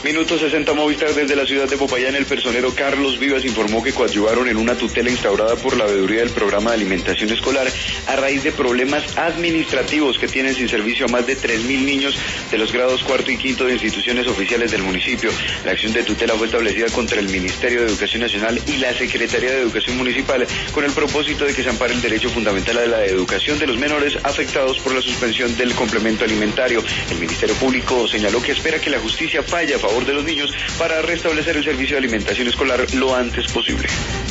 Minuto 60 Movistar desde la ciudad de Popayán. El personero Carlos Vivas informó que coadyuvaron en una tutela instaurada por la veeduría del programa de alimentación escolar a raíz de problemas administrativos que tienen sin servicio a más de 3.000 niños de los grados cuarto y quinto de instituciones oficiales del municipio. La acción de tutela fue establecida contra el Ministerio de Educación Nacional y la Secretaría de Educación Municipal con el propósito de que se ampare el derecho fundamental a la educación de los menores afectados por la suspensión del complemento alimentario. El Ministerio Público señaló que espera que la justicia falle a favor de los niños para restablecer el servicio de alimentación escolar lo antes posible.